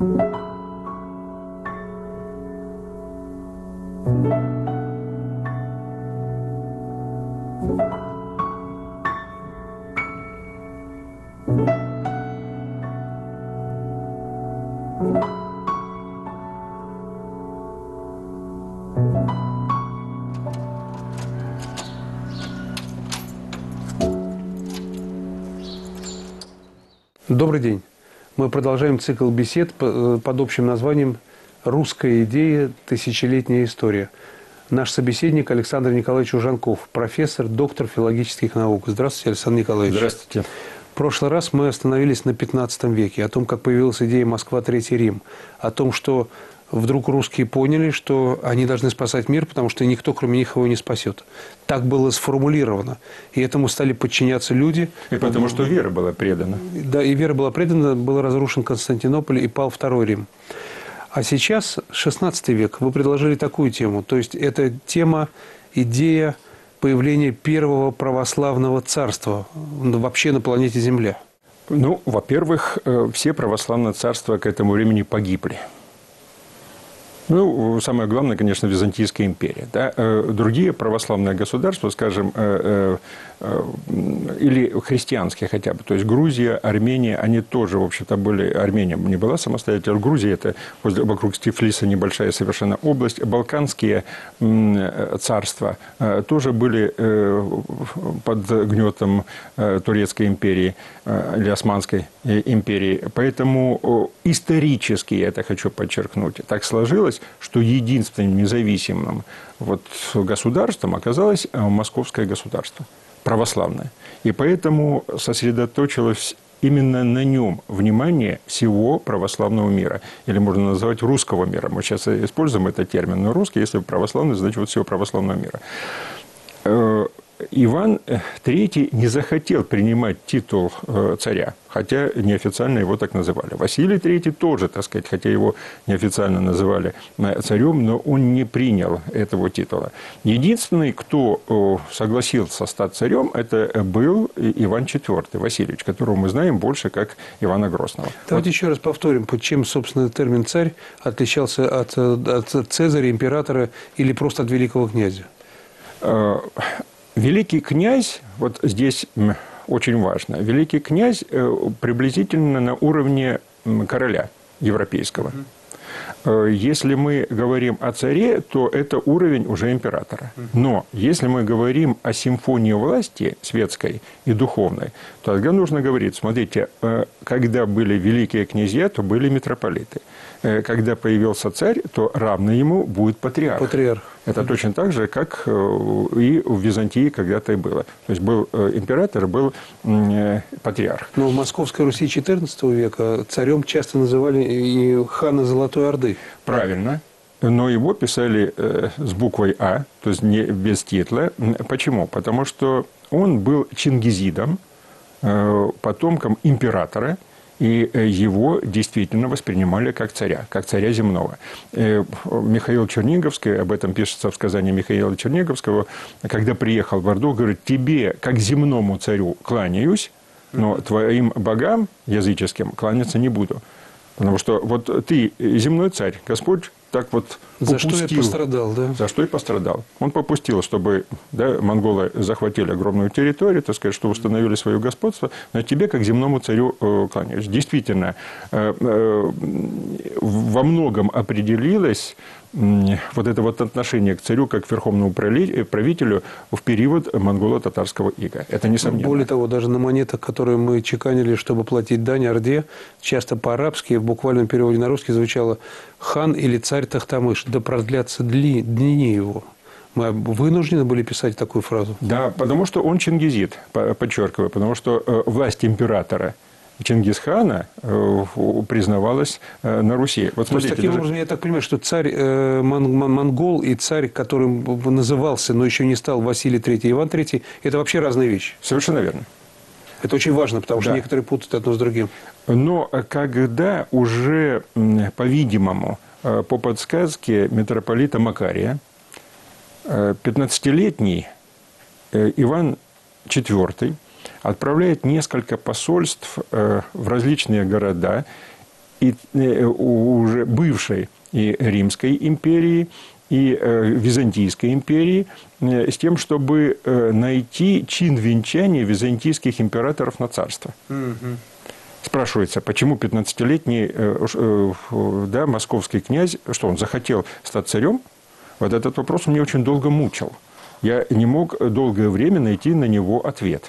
Добрый день. Мы продолжаем цикл бесед под общим названием «Русская идея. Тысячелетняя история». Наш собеседник Александр Николаевич Ужанков, профессор, доктор филологических наук. Здравствуйте, Александр Николаевич. Здравствуйте. В прошлый раз мы остановились на 15 веке, о том, как появилась идея «Москва, Третий Рим», о том, что вдруг русские поняли, что они должны спасать мир, потому что никто, кроме них, его не спасет. Так было сформулировано. И этому стали подчиняться люди. И потому что вера была предана. Да, и вера была предана, был разрушен Константинополь и пал Второй Рим. А сейчас, 16 век, вы предложили такую тему. То есть, это тема, идея появления первого православного царства вообще на планете Земля. Ну, во-первых, все православные царства к этому времени погибли. Ну, самое главное, конечно, Византийская империя. Да? Другие православные государства, скажем, или христианские хотя бы, то есть Грузия, Армения, они тоже, в общем-то, были... Армения не была самостоятельной, Грузия – это вокруг Тифлиса небольшая совершенно область. Балканские царства тоже были под гнетом Турецкой империи или Османской империи. Поэтому исторически, я это хочу подчеркнуть, так сложилось, что единственным независимым государством оказалось Московское государство, православное. И поэтому сосредоточилось именно на нем внимание всего православного мира. Или можно назвать русского мира. Мы сейчас используем этот термин. Но русский, если православный, значит всего православного мира. Иван III не захотел принимать титул царя, хотя неофициально его так называли. Василий III тоже, так сказать, хотя его неофициально называли царем, но он не принял этого титула. Единственный, кто согласился стать царем, это был Иван IV Васильевич, которого мы знаем больше как Ивана Грозного. Давайте еще раз повторим, чем, собственно, термин «царь» отличался от Цезаря, императора или просто от великого князя? Великий князь, вот здесь очень важно, великий князь приблизительно на уровне короля европейского. Если мы говорим о царе, то это уровень уже императора. Но если мы говорим о симфонии власти светской и духовной, то тогда нужно говорить, смотрите, когда были великие князья, то были митрополиты. Когда появился царь, то равно ему будет патриарх. Это точно так же, как и в Византии когда-то и было. То есть был император, был патриарх. Но в Московской Руси XIV века царем часто называли и хана Золотой Орды. Правильно. Но его писали с буквой «А», то есть не без титла. Почему? Потому что он был чингизидом, потомком императора, и его действительно воспринимали как царя земного. Михаил Черниговский, об этом пишется в сказании Михаила Черниговского, когда приехал в Орду, говорит: тебе, как земному царю, кланяюсь, но твоим богам языческим кланяться не буду. Потому что вот ты земной царь, Господь так вот попустил. За что и пострадал, да? За что и пострадал. Он попустил, чтобы монголы захватили огромную территорию, так сказать, что установили свое господство, но тебе, как земному царю, кланяюсь. Действительно, во многом определилось вот это вот отношение к царю как к верховному правителю в период монголо-татарского ига. Это несомненно. Более того, даже на монетах, которые мы чеканили, чтобы платить дань Орде, часто по-арабски, в буквальном переводе на русский звучало «хан» или «царь Тахтамыш», да продлятся дни его. Мы вынуждены были писать такую фразу. Да, потому что он чингизид, подчеркиваю, потому что власть императора Чингисхана признавалась на Руси. Вот смотрите, таким образом, я так понимаю, что царь монгол и царь, которым назывался, но еще не стал Василий III, Иван III, это вообще разные вещи. Совершенно верно. Это очень важно, потому что некоторые путают одно с другим. Но когда уже, по-видимому, по подсказке митрополита Макария, 15-летний Иван IV отправляет несколько посольств в различные города и уже бывшей и Римской империи, и Византийской империи, с тем, чтобы найти чин венчания византийских императоров на царство. Спрашивается, почему 15-летний московский князь, что он захотел стать царем? Вот этот вопрос меня очень долго мучил. Я не мог долгое время найти на него ответ.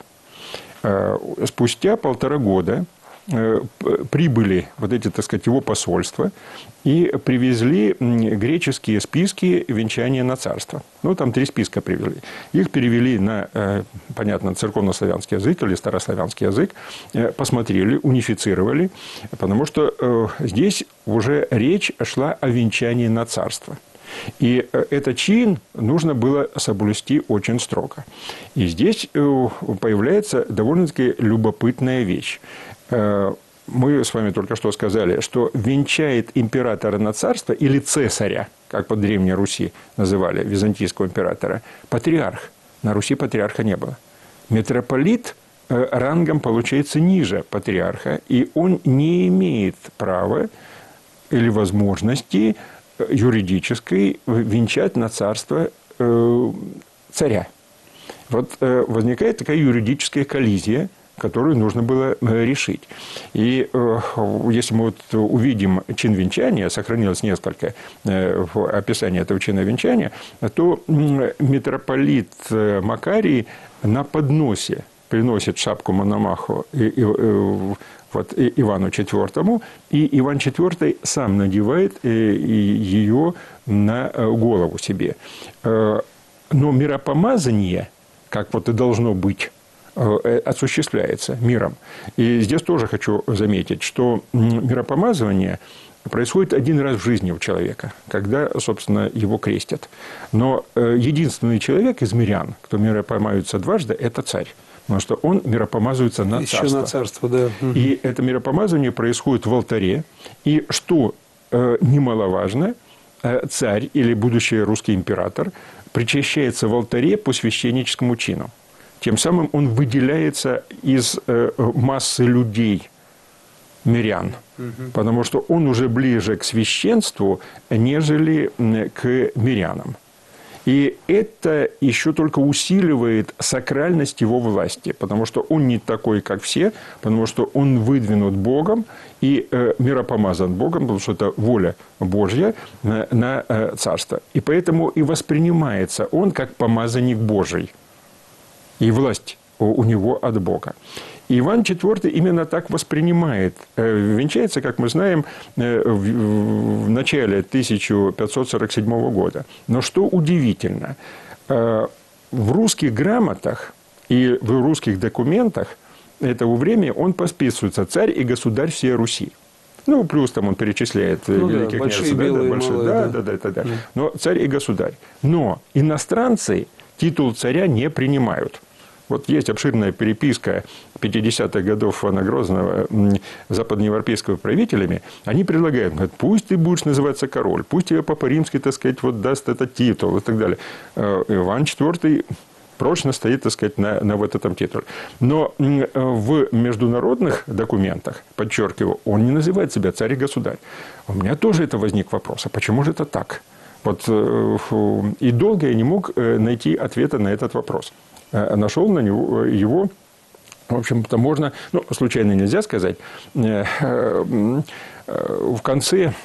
Спустя 1,5 года прибыли вот эти, так сказать, его посольства и привезли греческие списки венчания на царство. Ну, там 3 списка привезли. Их перевели на, понятно, церковнославянский язык или старославянский язык, посмотрели, унифицировали, потому что здесь уже речь шла о венчании на царство. И этот чин нужно было соблюсти очень строго. И здесь появляется довольно-таки любопытная вещь. Мы с вами только что сказали, что венчает императора на царство или цесаря, как по Древней Руси называли византийского императора, патриарх. На Руси патриарха не было. Митрополит рангом получается ниже патриарха, и он не имеет права или возможности юридической венчать на царство царя. Вот возникает такая юридическая коллизия, которую нужно было решить. И если мы вот увидим чин венчания, сохранилось несколько описаний этого чина венчания, то митрополит Макарий на подносе приносит шапку Мономаху Ивану IV, и Иван IV сам надевает ее на голову себе. Но миропомазание, как вот и должно быть, осуществляется миром. И здесь тоже хочу заметить, что миропомазывание происходит 1 раз в жизни у человека, когда, собственно, его крестят. Но единственный человек из мирян, кто миропомазывается дважды, это царь. Потому что он миропомазывается на царство. Еще на царство, да. И это миропомазывание происходит в алтаре. И, что немаловажно, царь или будущий русский император причащается в алтаре по священническому чину. Тем самым он выделяется из массы людей, мирян. Потому что он уже ближе к священству, нежели к мирянам. И это еще только усиливает сакральность его власти, потому что он не такой, как все, потому что он выдвинут Богом и миропомазан Богом, потому что это воля Божья на царство. И поэтому и воспринимается он как помазанник Божий. И власть у него от Бога. И Иван IV именно так воспринимает. Венчается, как мы знаем, в начале 1547 года. Но что удивительно, в русских грамотах и в русских документах этого времени он подписывается «Царь и государь всей Руси». Ну, плюс там он перечисляет великих большие, князей. белые, большие, малые, да. Но царь и государь. Но иностранцы титул царя не принимают. Вот есть обширная переписка 50-х годов Ивана Грозного западноевропейскими правителями. Они предлагают, говорят, пусть ты будешь называться король, пусть тебе Папа Римский, так сказать, вот даст этот титул и так далее. Иван IV прочно стоит, так сказать, на вот этом титуле. Но в международных документах, подчеркиваю, он не называет себя царь и государь. У меня тоже это возник вопрос, а почему же это так? Вот, и долго я не мог найти ответа на этот вопрос. Нашел на него его, в общем-то, можно, ну, случайно нельзя сказать, в конце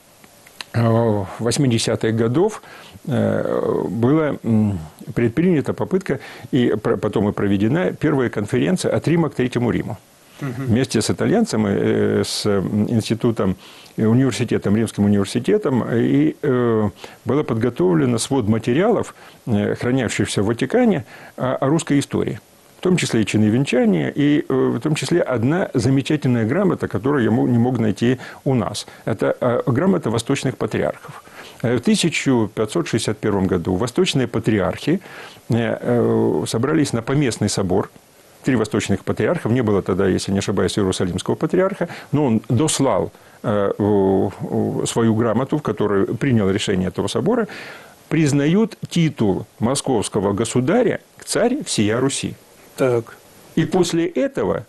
80-х годов была предпринята попытка, и потом и проведена первая конференция от Рима к Третьему Риму. Вместе с итальянцами, с институтом, университетом, Римским университетом, и было подготовлено свод материалов, хранящихся в Ватикане, о русской истории. В том числе и чины венчания, и в том числе одна замечательная грамота, которую я не мог найти у нас. Это грамота восточных патриархов. В 1561 году восточные патриархи собрались на поместный собор. 3 восточных патриархов, не было тогда, если не ошибаюсь, Иерусалимского патриарха, но он дослал свою грамоту, в которой принял решение этого собора, признают титул московского государя «Царь всея Руси». Так. И после этого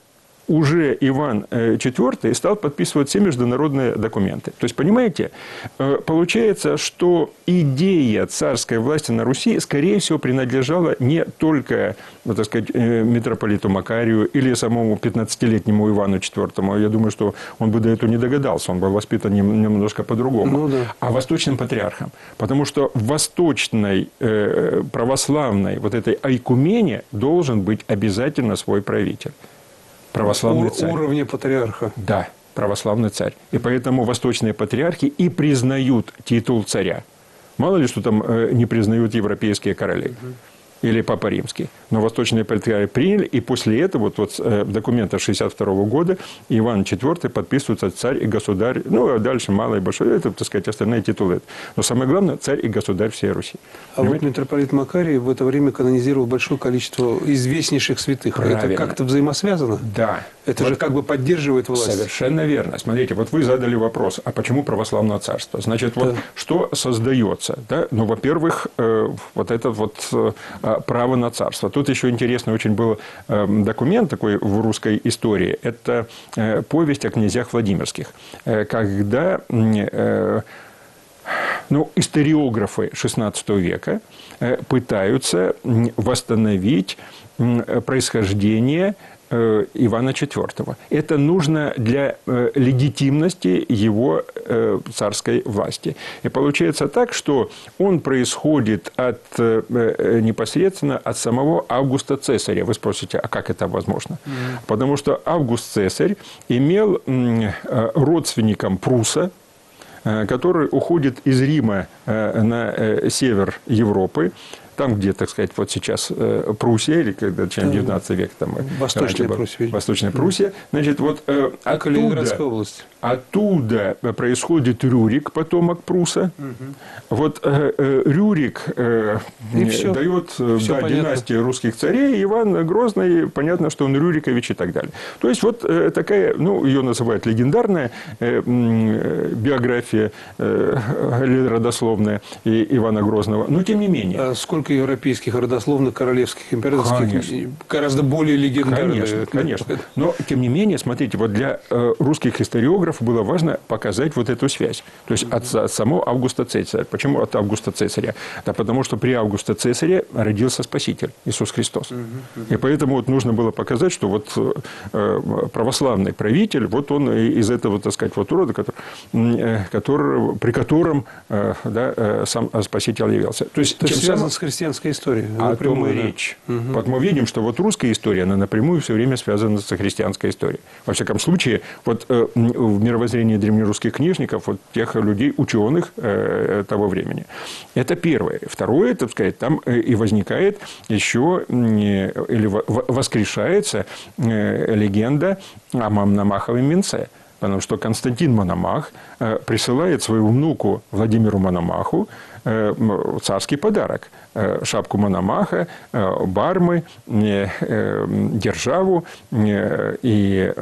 уже Иван IV стал подписывать все международные документы. То есть, понимаете, получается, что идея царской власти на Руси, скорее всего, принадлежала не только, вот, так сказать, митрополиту Макарию или самому 15-летнему Ивану IV. Я думаю, что он бы до этого не догадался, он был воспитан немножко по-другому. Ну, да. А восточным патриархам. Потому что в восточной православной вот этой айкумене должен быть обязательно свой правитель. Православный царь. Уровня патриарха. Да, православный царь. И поэтому восточные патриархи и признают титул царя. Мало ли, что там не признают европейские короли. Или Папа Римский. Но восточные патриархи приняли, и после этого, вот в документах 1962 года, Иван IV подписывается царь и государь, ну, а дальше малый и большой, это, так сказать, остальные титулы. Но самое главное, царь и государь всей Руси. А понимаете? Вот митрополит Макарий в это время канонизировал большое количество известнейших святых. Правильно. Это как-то взаимосвязано? Да. Это вот же как бы поддерживает власть. Совершенно верно. Смотрите, вот вы задали вопрос, а почему православное царство? Значит, вот что создается? Да? Ну, во-первых, вот это вот право на царство. Тут еще интересный очень был документ такой в русской истории. Это повесть о князьях Владимирских. Когда историографы XVI века пытаются восстановить происхождение Ивана IV. Это нужно для легитимности его царской власти. И получается так, что он происходит непосредственно от самого Августа Цесаря. Вы спросите, а как это возможно? Потому что Август Цесарь имел родственником Пруса, который уходит из Рима на север Европы, там, где, так сказать, вот сейчас Пруссия, или когда, чем 19 век, там, Восточная Пруссия, значит, вот оттуда происходит Рюрик, потомок Пруса. Вот Рюрик дает династию русских царей, Иван Грозный, понятно, что он Рюрикович и так далее. То есть, вот такая, ее называют легендарная биография родословная Ивана Грозного, но тем не менее. Сколько европейских родословных, королевских, императорских, конечно, гораздо более легендарных. Конечно. Но, тем не менее, смотрите, вот для русских историографов было важно показать вот эту связь. То есть, от самого Августа Цесаря. Почему от Августа Цесаря? Да потому что при Августе Цесаре родился Спаситель, Иисус Христос. И поэтому вот нужно было показать, что вот православный правитель, вот он из этого, так сказать, вот рода, при котором сам Спаситель явился. То есть связано с христианской историей. О том и речь. Вот мы видим, что вот русская история, она напрямую все время связана с христианской историей. Во всяком случае, вот в мировоззрении древнерусских книжников, вот тех людей, ученых того времени. Это первое. Второе, так сказать, там и возникает еще, или воскрешается легенда о Мономаховом венце. Потому что Константин Мономах присылает своему внуку Владимиру Мономаху царский подарок. Шапку Мономаха, бармы, державу и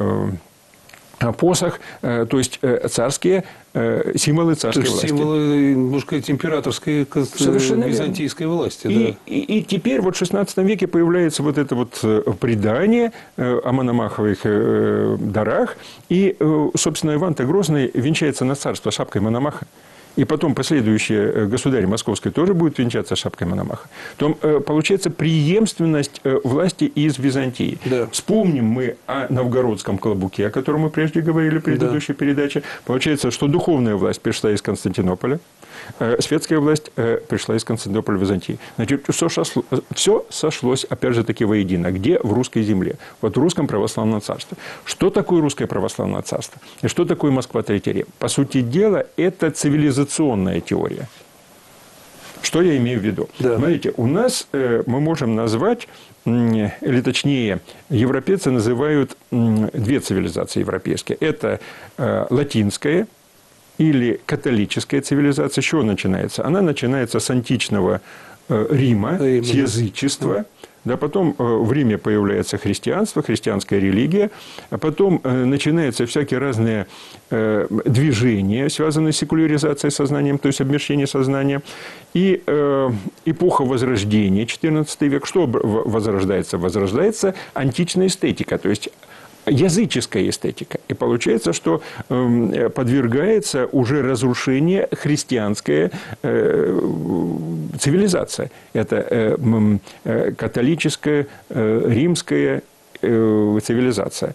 посох, то есть царские символы царской власти. Символы, можно сказать, императорской византийской власти. И теперь вот в XVI веке появляется вот это вот предание о Мономаховых дарах. И, собственно, Иван-то Грозный венчается на царство шапкой Мономаха. И потом последующие государи московской тоже будут венчаться шапкой Мономаха. То получается преемственность власти из Византии. Да. Вспомним мы о новгородском клобуке, о котором мы прежде говорили в предыдущей передаче. Получается, что духовная власть пришла из Константинополя, светская власть пришла из Константинополя в Византии. Значит, все сошлось, опять же таки, воедино. Где? В русской земле. Вот в русском православном царстве. Что такое русское православное царство? И что такое Москва Третий Рим? По сути дела, это цивилизационная теория. Что я имею в виду? Да. Смотрите, у нас мы можем назвать, или точнее, европейцы называют две цивилизации европейские. Это латинская или католическая цивилизация. С чего начинается? Она начинается с античного Рима, с язычества. Да, потом в Риме появляется христианство, христианская религия, а потом начинаются всякие разные движения, связанные с секуляризацией сознанием, то есть обмещение сознания. И эпоха Возрождения, XIV век, что возрождается? Возрождается античная эстетика, то есть языческая эстетика. И получается, что подвергается уже разрушению христианская цивилизация. Это католическая, римская цивилизация.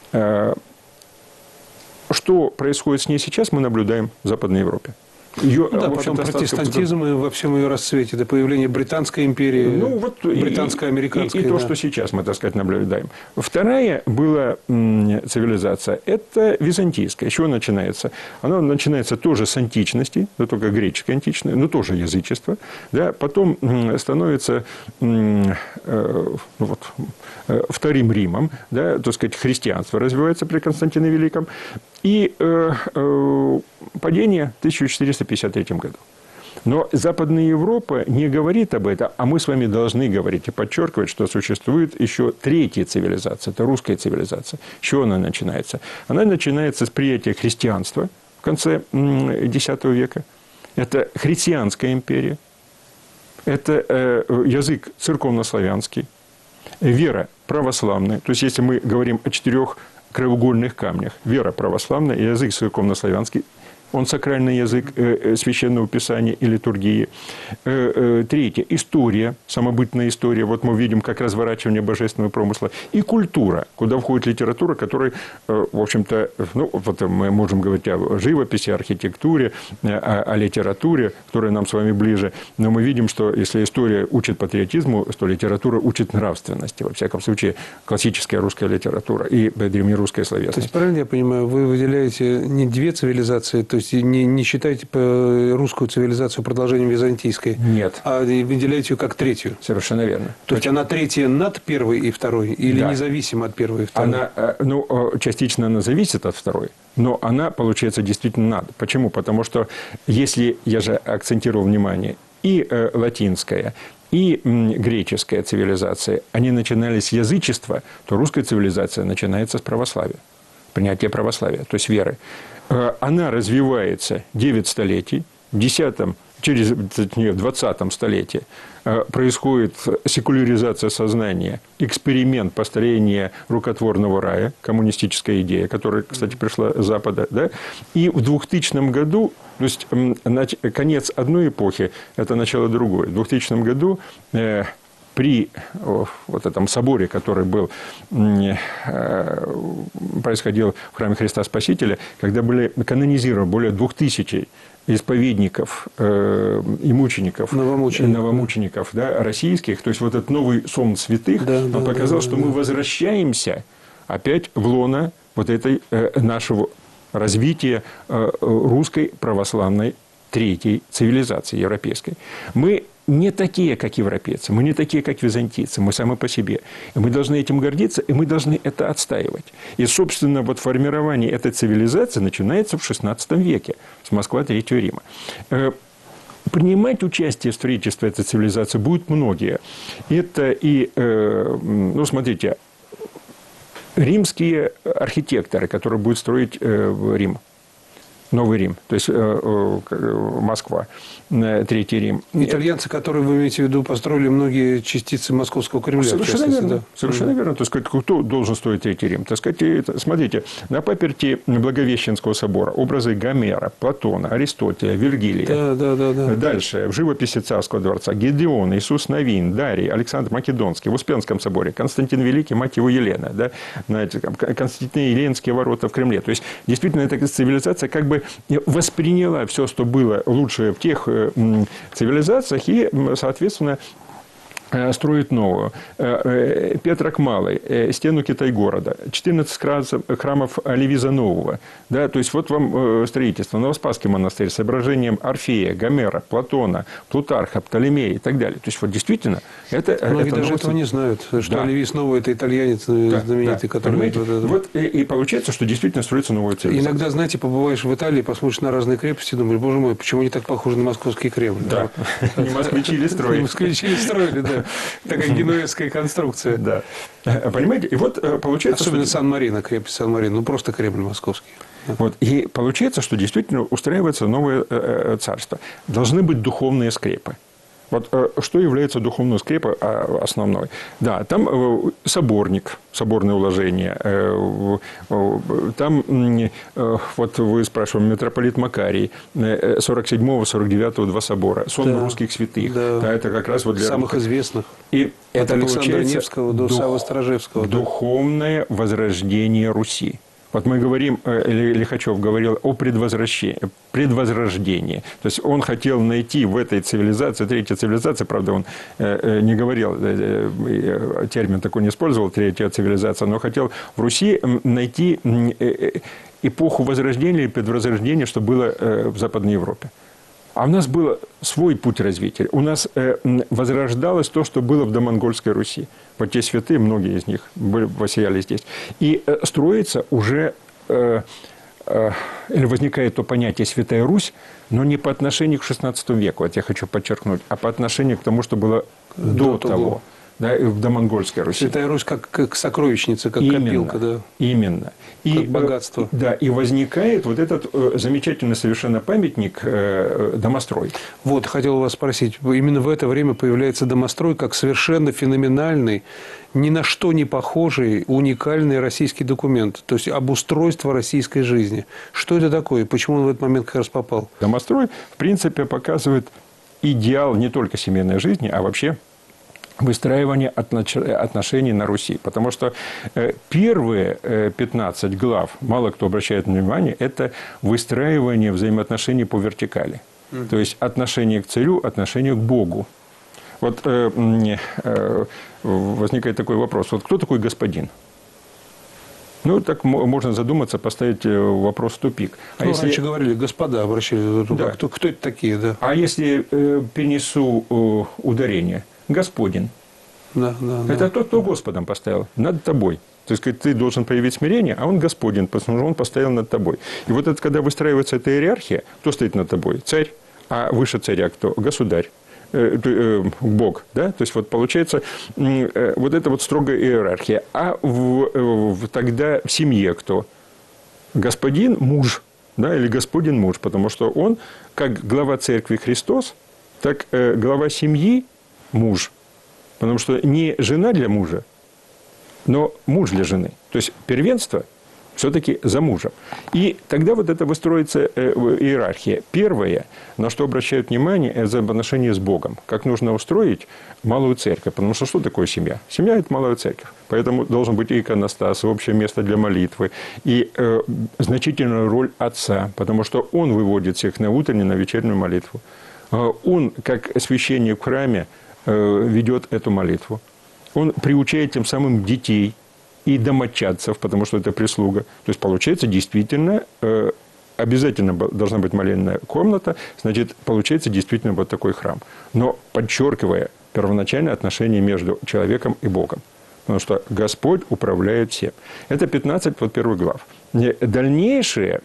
Что происходит с ней сейчас, мы наблюдаем в Западной Европе. Ее, да, потом протестантизм и во всем ее расцвете, до появления Британской империи, британско-американской. И то, что сейчас мы, так сказать, наблюдаем. Вторая была цивилизация, это византийская. С чего начинается? Она начинается тоже с античности, но только греческая античная, но тоже язычество. Да? Потом становится вторым Римом, да? Так сказать, христианство развивается при Константине Великом. И падение в 1453 году. Но Западная Европа не говорит об этом, а мы с вами должны говорить и подчеркивать, что существует еще третья цивилизация, это русская цивилизация. С чего она начинается? Она начинается с приятия христианства в конце X века. Это христианская империя, это язык церковнославянский, вера православная. То есть, если мы говорим о 4 краеугольных камнях, вера православная, язык церковнославянский, он сакральный язык священного писания и литургии. Третье – история, самобытная история. Вот мы видим, как разворачивание божественного промысла. И культура, куда входит литература, которая, в общем-то, ну, вот мы можем говорить о живописи, архитектуре, о литературе, которая нам с вами ближе. Но мы видим, что если история учит патриотизму, то литература учит нравственности. Во всяком случае, классическая русская литература и древнерусская словесность. То есть, правильно я понимаю, вы выделяете не две цивилизации, то есть не считаете русскую цивилизацию продолжением византийской? Нет. А выделяете ее как третью? Совершенно верно. То есть она третья над первой и второй? Или да. независимо от первой и второй? Она, частично она зависит от второй, но она, получается, действительно над. Почему? Потому что, если, я же акцентировал внимание, и латинская, и греческая цивилизация, они начинались с язычества, то русская цивилизация начинается с православия. Принятие православия, то есть веры. Она развивается 9 столетий, в 20 столетии происходит секуляризация сознания, эксперимент построения рукотворного рая, коммунистическая идея, которая, кстати, пришла с Запада, да? И в 2000 году, то есть конец одной эпохи, это начало другой. В 2000 году при вот этом соборе, который происходил в храме Христа Спасителя, когда были канонизированы более 2000 исповедников и мучеников, новомучеников да, российских, то есть вот этот новый сон святых, он показал, что мы возвращаемся опять в лоно вот этой нашего развития русской православной третьей цивилизации европейской. Мы не такие, как европейцы, мы не такие, как византийцы, мы сами по себе. И мы должны этим гордиться, и мы должны это отстаивать. И, собственно, вот формирование этой цивилизации начинается в XVI веке с Москвы Третьего Рима. Принимать участие в строительстве этой цивилизации будут многие. Это и, ну, смотрите, римские архитекторы, которые будут строить Рим. Новый Рим, то есть Москва, Третий Рим. Итальянцы, которые, вы имеете в виду, построили многие частицы Московского Кремля. Совершенно верно. Да. Совершенно верно. То есть, кто должен строить Третий Рим? Так сказать, смотрите, на паперти Благовещенского собора образы Гомера, Платона, Аристотеля, Вергилия. Да. Дальше в живописи Царского дворца Гедеон, Иисус Навин, Дарий, Александр Македонский, в Успенском соборе Константин Великий, мать его Елена, да? Константин Еленские ворота в Кремле. То есть, действительно, эта цивилизация как бы восприняла все, что было лучшее в тех цивилизациях, и, соответственно, строит новую. Петрок Малый, стену Китай-города, 14 храмов Левиза Нового. Да, то есть, вот вам строительство. Новоспасский монастырь с изображением Орфея, Гомера, Платона, Плутарха, Птолемея и так далее. То есть, вот действительно, это... Многие даже этого не знают, что Левис Новый – это итальянец знаменитый, который... Вот, и получается, что действительно строится новая цивилизация. Иногда, знаете, побываешь в Италии, посмотришь на разные крепости, думаешь, боже мой, почему они так похожи на московский Кремль? Да, не москвичи ли строили. Не москвичи ли строили, да. Такая генуэзская конструкция. Да. Понимаете? И вот получается... Особенно Сан-Марино, крепость Сан-Марино. Ну, просто Кремль московский. Вот. И получается, что действительно устраивается новое царство. Должны быть духовные скрепы. Вот что является духовной скрепой основной? Да, там соборник, соборное уложение. Там, вот вы спрашивали, митрополит Макарий, 47-го, 49-го, два собора. Сон русских святых. Да. Да, это как раз вот для самых известных. И от это Александра Невского до Саввы Сторожевского. Духовное возрождение Руси. Вот мы говорим, Лихачев говорил о предвозрождении. То есть он хотел найти в этой цивилизации, третья цивилизация, правда, он не говорил, термин такой не использовал, третья цивилизация, но хотел в Руси найти эпоху возрождения или предвозрождения, что было в Западной Европе. А у нас был свой путь развития. У нас возрождалось то, что было в домонгольской Руси. Вот те святые, многие из них воссияли здесь. И строится уже, или возникает то понятие «Святая Русь», но не по отношению к XVI веку, вот я хочу подчеркнуть, а по отношению к тому, что было до того. Да, в домонгольской Руси. Святая Русь как сокровищница, как копилка. Да. Именно. Как богатство. Да, и возникает вот этот замечательный совершенно памятник домострой. Вот, хотел вас спросить. Именно в это время появляется домострой как совершенно феноменальный, ни на что не похожий, уникальный российский документ. То есть обустройство российской жизни. Что это такое? Почему он в этот момент как раз попал? Домострой, в принципе, показывает идеал не только семейной жизни, а вообще выстраивание отношений на Руси. Потому что первые 15 глав, мало кто обращает внимание, это выстраивание взаимоотношений по вертикали. То есть отношение к царю, отношение к Богу. Вот возникает такой вопрос. Вот кто такой господин? Ну, так можно задуматься, поставить вопрос в тупик. Если... Раньше говорили, господа обращались. Да. Кто это такие? Да. А если перенесу ударение? Господин. Да. Это тот, кто Господом поставил над тобой. То есть, ты должен проявить смирение, а он Господин, потому что он поставил над тобой. И вот это, когда выстраивается эта иерархия, кто стоит над тобой? Царь. А выше царя кто? Государь. Бог. Да? То есть, вот получается, вот это вот строгая иерархия. А тогда в семье кто? Господин муж. Да? Или господин муж. Потому что он, как глава церкви Христос, так глава семьи муж. Потому что не жена для мужа, но муж для жены. То есть первенство все-таки за мужем. И тогда вот это выстроится иерархия. Первое, на что обращают внимание, это взаимоотношения с Богом. Как нужно устроить малую церковь. Потому что что такое семья? Семья – это малая церковь. Поэтому должен быть и иконостас, и общее место для молитвы, и значительная роль отца. Потому что он выводит всех на утреннюю, на вечернюю молитву. Он, как священник в храме, ведет эту молитву. Он приучает тем самым детей и домочадцев, потому что это прислуга. То есть, получается, действительно, обязательно должна быть молельная комната, значит, получается действительно вот такой храм. Но подчеркивая первоначальное отношение между человеком и Богом. Потому что Господь управляет всем. Это 15 вот первых глав. Дальнейшие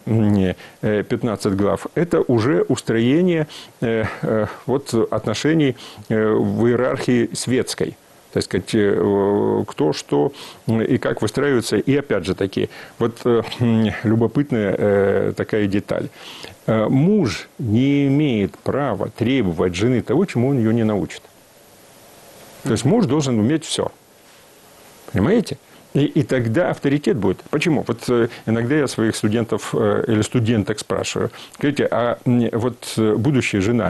15 глав – это уже устроение вот, отношений в иерархии светской. Так сказать, кто, что и как выстраивается. И опять же таки, вот любопытная такая деталь. Муж не имеет права требовать жены того, чему он ее не научит. То есть муж должен уметь все. Понимаете? И тогда авторитет будет. Почему? Вот иногда я своих студентов или студенток спрашиваю. Скажите, а вот будущая жена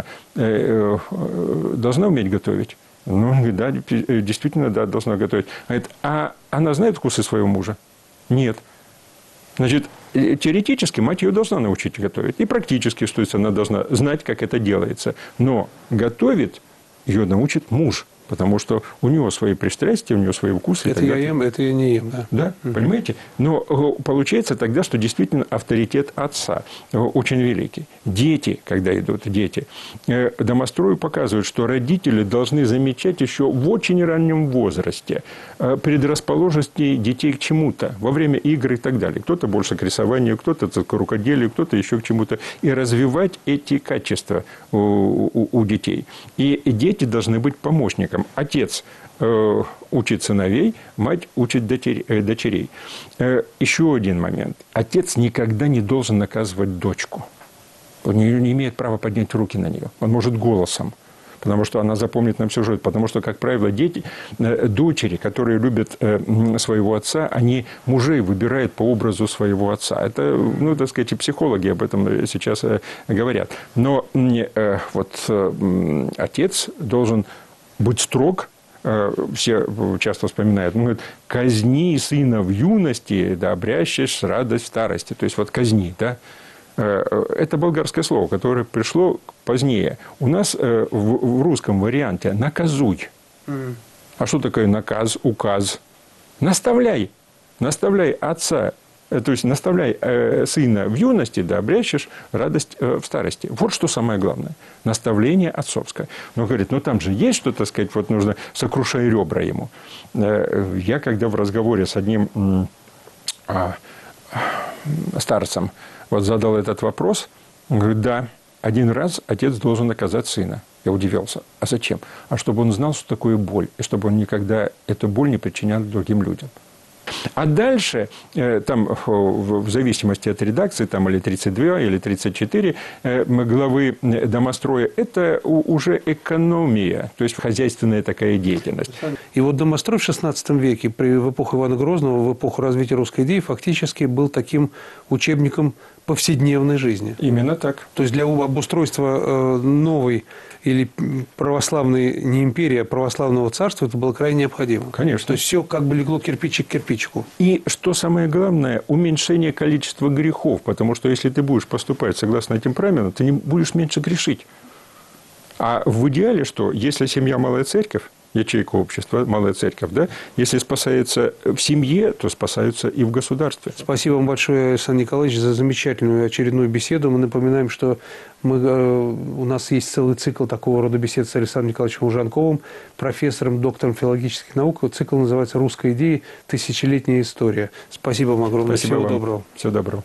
должна уметь готовить? Ну, он говорит, да, действительно, да, должна готовить. Говорит, а она знает вкусы своего мужа? Нет. Значит, теоретически мать ее должна научить готовить. И практически, то есть она должна знать, как это делается. Но готовит ее научит муж. Потому что у него свои пристрастия, у него свои вкусы. Это я ем, это я не ем. Да, да? Понимаете? Но получается тогда, что действительно авторитет отца очень великий. Дети, когда идут дети, домострою показывают, что родители должны замечать еще в очень раннем возрасте предрасположенности детей к чему-то во время игр и так далее. Кто-то больше к рисованию, кто-то к рукоделию, кто-то еще к чему-то. И развивать эти качества у детей. И дети должны быть помощниками. Отец учит сыновей, мать учит дочерей. Еще один момент. Отец никогда не должен наказывать дочку. Он не имеет права поднять руки на нее. Он может голосом. потому что она запомнит на всю жизнь. Потому что, как правило, дочери, которые любят своего отца, они мужей выбирают по образу своего отца. Это, ну, так сказать, и психологи об этом сейчас говорят. Но отец должен быть строг. Все часто вспоминают, говорят, казни сына в юности, да обрящешь радость в старости. То есть, вот казни, да. Это болгарское слово, которое пришло позднее. У нас в русском варианте наказуй. А что такое наказ, указ? Наставляй. Наставляй отца. То есть, наставляй сына в юности, да обрящешь радость в старости. Вот что самое главное. Наставление отцовское. Но, говорит, ну, там же есть что-то, так сказать, вот нужно сокрушай ребра ему. Я, когда в разговоре с одним старцем вот задал этот вопрос, он говорит, да, один раз отец должен наказать сына. Я удивился. А зачем? А чтобы он знал, что такое боль, и чтобы он никогда эту боль не причинял другим людям. А дальше, там, в зависимости от редакции, там или 32, или 34 главы домостроя, это уже экономия, то есть хозяйственная такая деятельность. И вот домострой в XVI веке, в эпоху Ивана Грозного, в эпоху развития русской идеи, фактически был таким учебником повседневной жизни. Именно так. То есть для обустройства новой или православной, не империи, а православного царства это было крайне необходимо. Конечно. То есть все как бы легло кирпичик к кирпичику. И что самое главное, уменьшение количества грехов, потому что если ты будешь поступать согласно этим правилам, ты не будешь меньше грешить. А в идеале что? Если семья малая церковь, ячейка общества, малая церковь, да, если спасается в семье, то спасаются и в государстве. Спасибо вам большое, Александр Николаевич, за замечательную очередную беседу. Мы напоминаем, что у нас есть целый цикл такого рода бесед с Александром Николаевичем Ужанковым, профессором, доктором филологических наук. Цикл называется «Русская идея. Тысячелетняя история». Спасибо вам огромное. Спасибо Всего вам. доброго. Всего доброго.